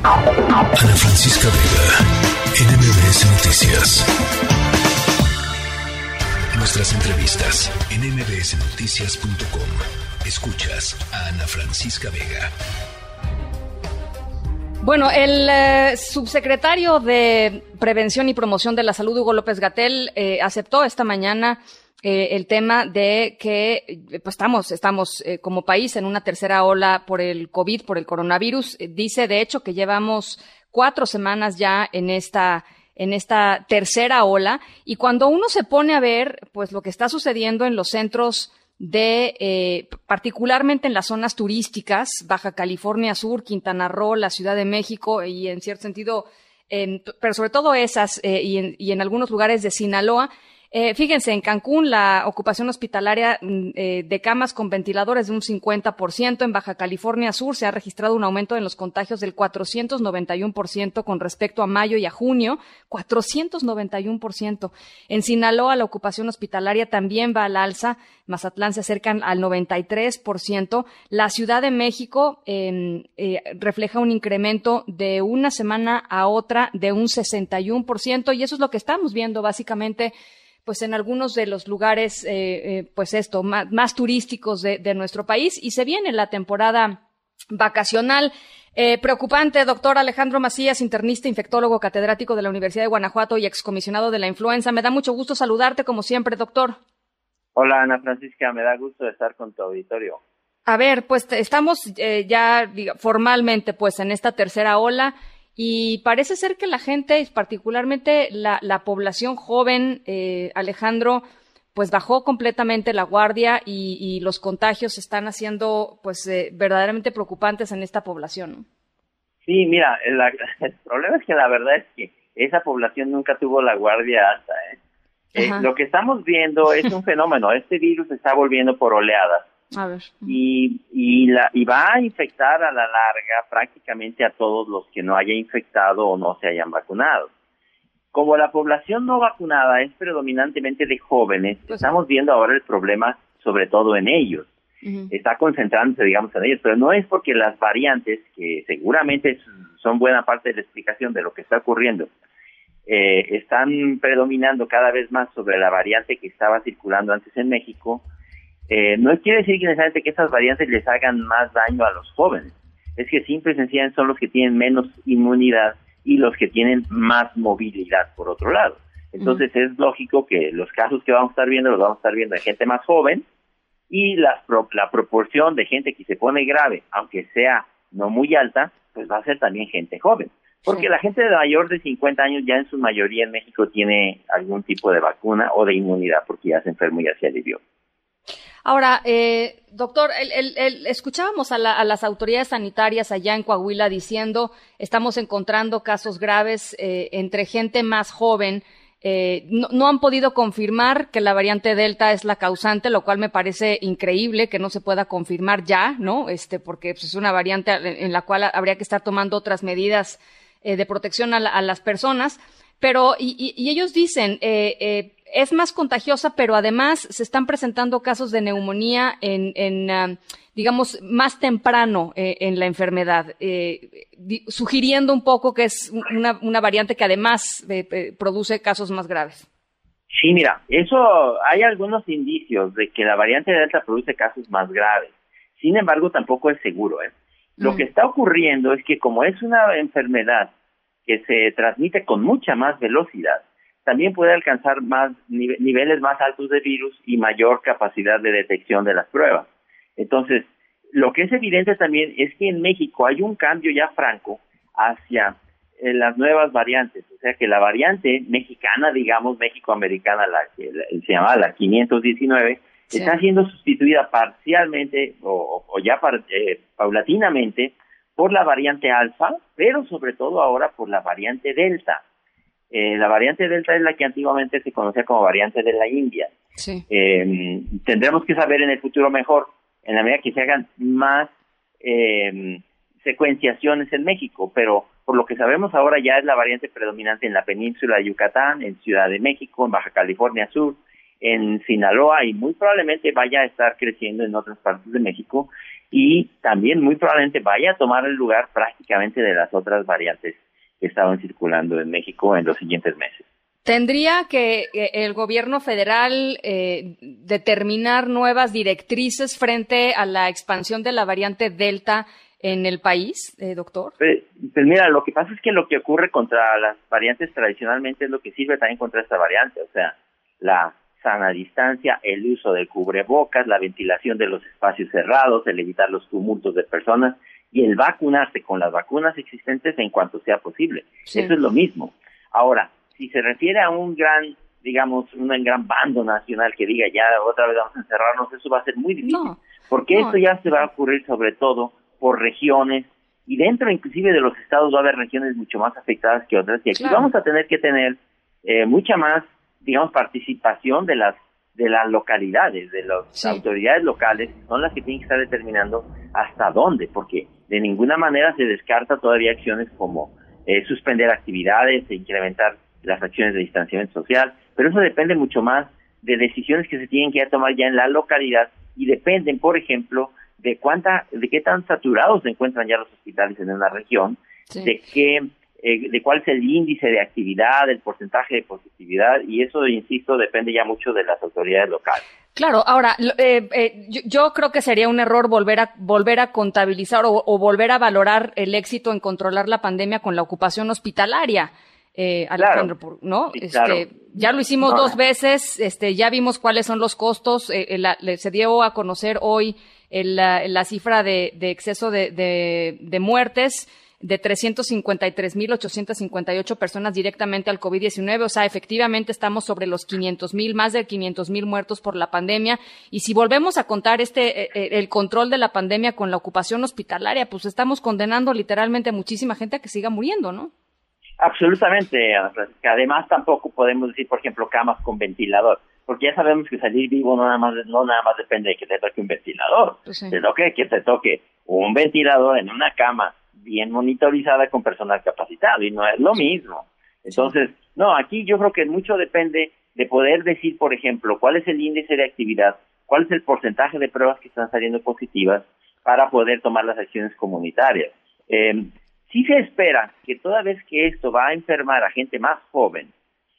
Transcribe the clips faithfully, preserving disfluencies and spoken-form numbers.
Ana Francisca Vega, N M B S Noticias. Nuestras entrevistas en eme be ese noticias punto com. Escuchas a Ana Francisca Vega. Bueno, el eh, subsecretario de Prevención y Promoción de la Salud, Hugo López-Gatell, eh, aceptó esta mañana eh, el tema de que eh, pues estamos, estamos eh, como país en una tercera ola por el COVID, por el coronavirus. Eh, dice, de hecho, que llevamos cuatro semanas ya en esta en esta tercera ola, y cuando uno se pone a ver pues lo que está sucediendo en los centros de, eh, particularmente en las zonas turísticas, Baja California Sur, Quintana Roo, la Ciudad de México y en cierto sentido, eh, pero sobre todo esas eh, y, en, y en algunos lugares de Sinaloa. Eh, fíjense, en Cancún la ocupación hospitalaria eh, de camas con ventiladores de un cincuenta por ciento. En Baja California Sur se ha registrado un aumento en los contagios del cuatrocientos noventa y uno por ciento con respecto a mayo y a junio. cuatrocientos noventa y uno por ciento. En Sinaloa la ocupación hospitalaria también va al alza. Mazatlán se acercan al noventa y tres por ciento. La Ciudad de México eh, eh, refleja un incremento de una semana a otra de un sesenta y uno por ciento, y eso es lo que estamos viendo básicamente pues en algunos de los lugares, eh, eh, pues esto, más, más turísticos de, de nuestro país, y se viene la temporada vacacional. Eh, preocupante, doctor Alejandro Macías, internista, infectólogo, catedrático de la Universidad de Guanajuato y excomisionado de la influenza. Me da mucho gusto saludarte, como siempre, doctor. Hola, Ana Francisca, me da gusto de estar con tu auditorio. A ver, pues estamos eh, ya diga, formalmente pues en esta tercera ola, y parece ser que la gente, particularmente la, la población joven, eh, Alejandro, pues bajó completamente la guardia y, y los contagios se están haciendo pues eh, verdaderamente preocupantes en esta población, ¿no? Sí, mira, el, el problema es que la verdad es que esa población nunca tuvo la guardia alta, ¿eh? Eh, lo que estamos viendo es un fenómeno. Este virus se está volviendo por oleadas. A ver. Y, y, la, y va a infectar a la larga prácticamente a todos los que no haya infectado o no se hayan vacunado. Como la población no vacunada es predominantemente de jóvenes, pues estamos viendo ahora el problema sobre todo en ellos. Uh-huh. Está concentrándose, digamos, en ellos, pero no es porque las variantes, que seguramente son buena parte de la explicación de lo que está ocurriendo, eh, están predominando cada vez más sobre la variante que estaba circulando antes en México. Eh, no quiere decir que necesariamente que estas variantes les hagan más daño a los jóvenes. Es que simple y sencillamente son los que tienen menos inmunidad y los que tienen más movilidad, por otro lado. Entonces uh-huh. es lógico que los casos que vamos a estar viendo los vamos a estar viendo de gente más joven, y la, la proporción de gente que se pone grave, aunque sea no muy alta, pues va a ser también gente joven. Porque sí. La gente de mayor de cincuenta años ya en su mayoría en México tiene algún tipo de vacuna o de inmunidad porque ya se enfermó y ya se alivió. Ahora, eh, doctor, el, el, el, escuchábamos a, la, a las autoridades sanitarias allá en Coahuila diciendo, estamos encontrando casos graves eh, entre gente más joven. Eh, no, no han podido confirmar que la variante Delta es la causante, lo cual me parece increíble que no se pueda confirmar ya, ¿no? Este, porque pues, es una variante en, en la cual habría que estar tomando otras medidas eh, de protección a, la, a las personas. Pero, y, y, y ellos dicen, eh, eh, es más contagiosa, pero además se están presentando casos de neumonía en, en uh, digamos, más temprano eh, en la enfermedad, eh, di, sugiriendo un poco que es una, una variante que además eh, eh, produce casos más graves. Sí, mira, eso hay algunos indicios de que la variante Delta produce casos más graves. Sin embargo, tampoco es seguro, ¿eh? Lo mm. que está ocurriendo es que como es una enfermedad que se transmite con mucha más velocidad, también puede alcanzar más nive- niveles más altos de virus y mayor capacidad de detección de las pruebas. Entonces, lo que es evidente también es que en México hay un cambio ya franco hacia eh, las nuevas variantes. O sea que la variante mexicana, digamos, México-americana, la que la, se llamaba la quinientos diecinueve, sí. está siendo sustituida parcialmente o, o ya par, eh, paulatinamente por la variante alfa, pero sobre todo ahora por la variante delta. Eh, la variante Delta es la que antiguamente se conocía como variante de la India. Sí. Eh, tendremos que saber en el futuro mejor, en la medida que se hagan más eh, secuenciaciones en México, pero por lo que sabemos ahora ya es la variante predominante en la península de Yucatán, en Ciudad de México, en Baja California Sur, en Sinaloa, y muy probablemente vaya a estar creciendo en otras partes de México. y también muy probablemente vaya a tomar el lugar prácticamente de las otras variantes que estaban circulando en México en los siguientes meses. ¿Tendría que el gobierno federal eh, determinar nuevas directrices frente a la expansión de la variante Delta en el país, eh, doctor? Pues, pues mira, lo que pasa es que lo que ocurre contra las variantes tradicionalmente es lo que sirve también contra esta variante, o sea, la sana distancia, el uso del cubrebocas, la ventilación de los espacios cerrados, el evitar los tumultos de personas y el vacunarse con las vacunas existentes en cuanto sea posible. Sí. Eso es lo mismo. Ahora, si se refiere a un gran, digamos, un gran bando nacional que diga ya otra vez vamos a encerrarnos, eso va a ser muy difícil, no, porque no. esto ya se va a ocurrir sobre todo por regiones y dentro inclusive de los estados va a haber regiones mucho más afectadas que otras y aquí claro. vamos a tener que tener eh, mucha más, digamos, participación de las de las localidades, de las sí. autoridades locales, son las que tienen que estar determinando hasta dónde, porque de ninguna manera se descarta todavía acciones como eh, suspender actividades e incrementar las acciones de distanciamiento social, pero eso depende mucho más de decisiones que se tienen que tomar ya en la localidad y dependen, por ejemplo, de cuánta, de qué tan saturados se encuentran ya los hospitales en una región, sí. de qué Eh, de cuál es el índice de actividad, el porcentaje de positividad, y eso, insisto, depende ya mucho de las autoridades locales. Claro, ahora, eh, eh, yo, yo creo que sería un error volver a volver a contabilizar o, o volver a valorar el éxito en controlar la pandemia con la ocupación hospitalaria, eh, Alejandro, claro. ¿no? Sí, este, claro. Ya lo hicimos no, dos no. veces, este, ya vimos cuáles son los costos, eh, la, le, se dio a conocer hoy el, la, la cifra de, de exceso de, de, de muertes, de trescientos cincuenta y tres mil ochocientos cincuenta y ocho personas directamente al COVID diecinueve, o sea, efectivamente estamos sobre los quinientos mil, más de quinientos mil muertos por la pandemia, y si volvemos a contar este, eh, el control de la pandemia con la ocupación hospitalaria, pues estamos condenando literalmente a muchísima gente a que siga muriendo, ¿no? Absolutamente, además tampoco podemos decir, por ejemplo, camas con ventilador, porque ya sabemos que salir vivo no nada más no nada más depende de que te toque un ventilador, pues sí. te toque que te toque un ventilador en una cama bien monitorizada con personal capacitado, y no es lo mismo. Entonces, no, aquí yo creo que mucho depende de poder decir, por ejemplo, cuál es el índice de actividad, cuál es el porcentaje de pruebas que están saliendo positivas para poder tomar las acciones comunitarias. Eh, sí se espera que toda vez que esto va a enfermar a gente más joven,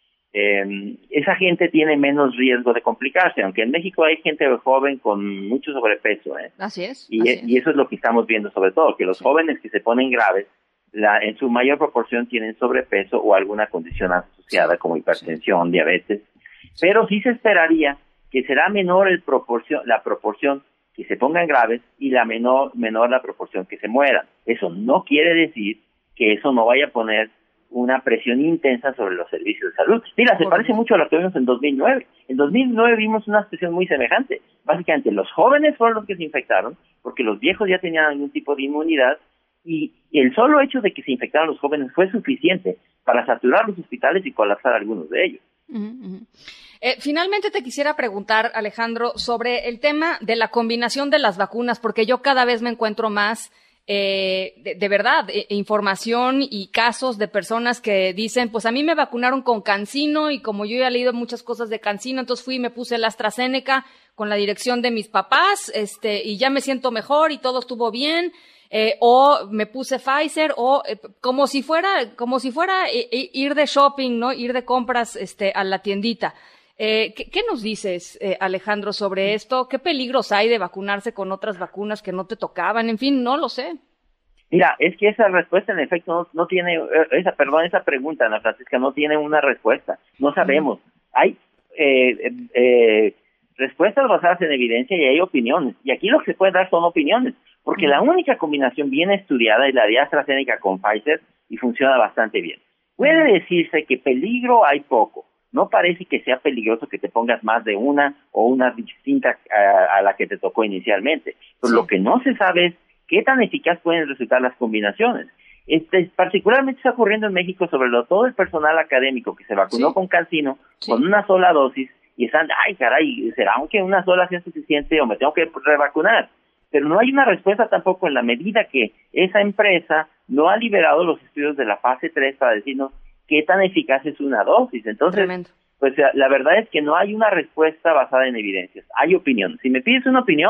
eh, esa gente tiene menos riesgo de complicarse, aunque en México hay gente joven con mucho sobrepeso, ¿eh? Así es. Y, así es, es. y eso es lo que estamos viendo sobre todo, que los sí. jóvenes que se ponen graves, la, en su mayor proporción tienen sobrepeso o alguna condición asociada sí. como hipertensión, sí. diabetes, pero sí se esperaría que será menor el proporción, la proporción que se pongan graves y la menor, menor la proporción que se mueran. Eso no quiere decir que eso no vaya a poner una presión intensa sobre los servicios de salud. Mira, se parece mucho a lo que vimos en dos mil nueve. En dos mil nueve vimos una situación muy semejante. Básicamente, los jóvenes fueron los que se infectaron, porque los viejos ya tenían algún tipo de inmunidad, y el solo hecho de que se infectaran los jóvenes fue suficiente para saturar los hospitales y colapsar algunos de ellos. Uh-huh, uh-huh. Eh, finalmente te quisiera preguntar, Alejandro, sobre el tema de la combinación de las vacunas, porque yo cada vez me encuentro más Eh, de, de verdad, eh, información y casos de personas que dicen, pues a mí me vacunaron con CanSino y como yo ya he leído muchas cosas de CanSino, entonces fui y me puse el AstraZeneca con la dirección de mis papás, este, y ya me siento mejor y todo estuvo bien, eh, o me puse Pfizer, o eh, como si fuera, como si fuera eh, ir de shopping, ¿no? Ir de compras, este, a la tiendita. Eh, ¿qué, ¿Qué nos dices, eh, Alejandro, sobre esto? ¿Qué peligros hay de vacunarse con otras vacunas que no te tocaban? En fin, no lo sé. Mira, es que esa respuesta en efecto no, no tiene, esa perdón, esa pregunta, Ana Francisca, no tiene una respuesta. No sabemos. Mm. Hay eh, eh, respuestas basadas en evidencia y hay opiniones. Y aquí lo que se puede dar son opiniones, porque mm. la única combinación bien estudiada es la de AstraZeneca con Pfizer y funciona bastante bien. Puede decirse que peligro hay poco. No parece que sea peligroso que te pongas más de una o una distinta a, a la que te tocó inicialmente. Pero sí. lo que no se sabe es qué tan eficaz pueden resultar las combinaciones. Este, particularmente está ocurriendo en México sobre lo, todo el personal académico que se vacunó sí. con CanSino sí. con una sola dosis y están, ay caray, ¿será que una sola sea suficiente o me tengo que revacunar? Pero no hay una respuesta tampoco en la medida que esa empresa no ha liberado los estudios de la fase tres para decirnos qué tan eficaz es una dosis. Entonces, Tremendo. pues la verdad es que no hay una respuesta basada en evidencias, hay opinión. Si me pides una opinión,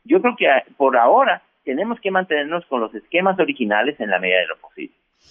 yo creo que por ahora tenemos que mantenernos con los esquemas originales en la medida de lo posible.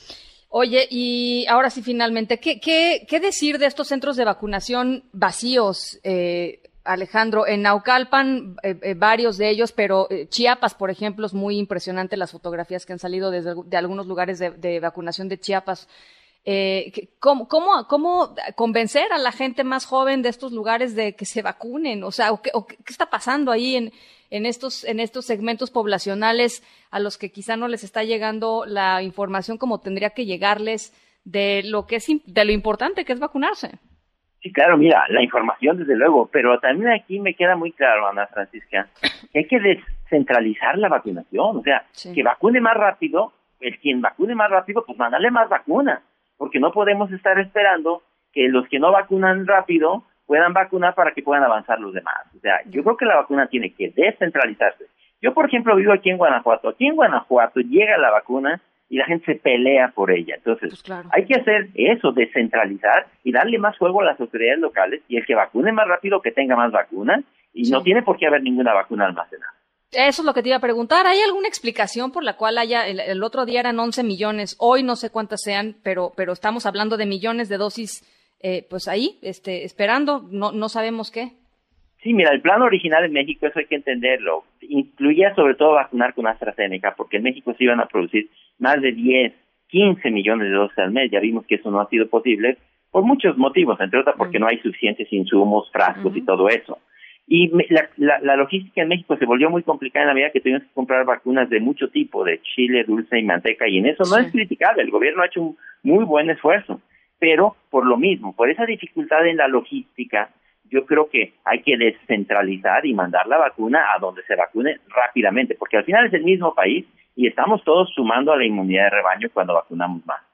Oye, y ahora sí, finalmente, ¿qué, qué, qué decir de estos centros de vacunación vacíos, eh, Alejandro? En Naucalpan, eh, eh, varios de ellos, pero eh, Chiapas, por ejemplo, es muy impresionante las fotografías que han salido desde de algunos lugares de, de vacunación de Chiapas. Eh, ¿cómo, cómo, ¿Cómo convencer a la gente más joven de estos lugares de que se vacunen? O sea, ¿o qué, o qué está pasando ahí en, en estos, en estos segmentos poblacionales a los que quizá no les está llegando la información como tendría que llegarles de lo que es, de lo importante que es vacunarse? Sí, claro, mira, la información desde luego, pero también aquí me queda muy claro, Ana Francisca, que hay que descentralizar la vacunación, o sea, sí. que vacune más rápido, el quien vacune más rápido, pues mándale más vacunas, porque no podemos estar esperando que los que no vacunan rápido puedan vacunar para que puedan avanzar los demás. O sea, yo creo que la vacuna tiene que descentralizarse. Yo, por ejemplo, vivo aquí en Guanajuato. Aquí en Guanajuato llega la vacuna y la gente se pelea por ella. Entonces, pues claro. hay que hacer eso, descentralizar y darle más juego a las autoridades locales, y el que vacune más rápido que tenga más vacunas, y sí. no tiene por qué haber ninguna vacuna almacenada. Eso es lo que te iba a preguntar. ¿Hay alguna explicación por la cual haya, el, el otro día eran once millones, hoy no sé cuántas sean, pero pero estamos hablando de millones de dosis, eh, pues ahí, este, esperando, no no sabemos qué? Sí, mira, el plan original en México, eso hay que entenderlo, incluía sobre todo vacunar con AstraZeneca, porque en México se iban a producir más de diez, quince millones de dosis al mes. Ya vimos que eso no ha sido posible por muchos motivos, entre otras porque uh-huh. no hay suficientes insumos, frascos uh-huh. y todo eso. Y la, la, la logística en México se volvió muy complicada en la medida que tuvimos que comprar vacunas de mucho tipo, de chile, dulce y manteca, y en eso no sí. es criticable, el gobierno ha hecho un muy buen esfuerzo, pero por lo mismo, por esa dificultad en la logística, yo creo que hay que descentralizar y mandar la vacuna a donde se vacune rápidamente, porque al final es el mismo país y estamos todos sumando a la inmunidad de rebaño cuando vacunamos más.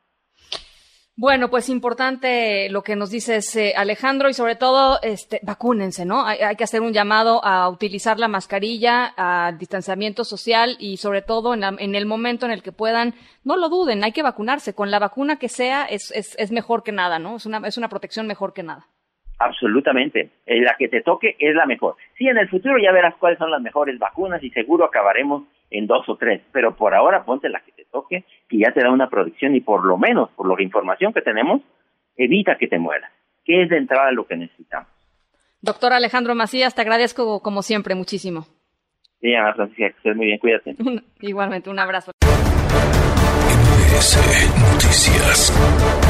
Bueno, pues importante lo que nos dices, eh, Alejandro, y sobre todo, este, vacúnense, ¿no? Hay, hay que hacer un llamado a utilizar la mascarilla, al distanciamiento social y sobre todo en, la, en el momento en el que puedan, no lo duden, hay que vacunarse. Con la vacuna que sea es, es, es mejor que nada, ¿no? Es una, es una protección mejor que nada. Absolutamente. Eh, la que te toque es la mejor. Sí, en el futuro ya verás cuáles son las mejores vacunas y seguro acabaremos en dos o tres, pero por ahora ponte la que te toque, que ya te da una protección y por lo menos, por la información que tenemos, evita que te mueras, que es de entrada lo que necesitamos. Doctor Alejandro Macías, te agradezco como siempre muchísimo. Sí, Ana Francisca, que estés muy bien, cuídate. Igualmente, un abrazo. N B S Noticias.